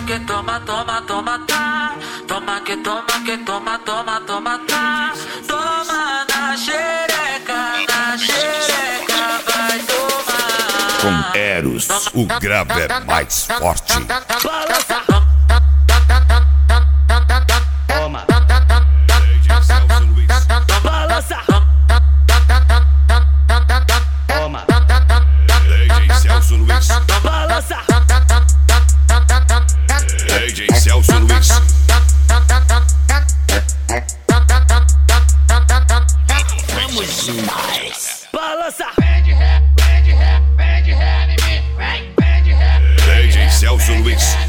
que toma, toma, toma, tá. Toma que toma, que toma, toma, toma, tá. Toma na xereca, vai tomar. Com Eros, o grave é mais forte. Balança. Toma. Balança. Toma. DJ Celso Luiz. Balança. DJ Celso Luiz. Vamos demais. Balança. DJ Celso Luiz.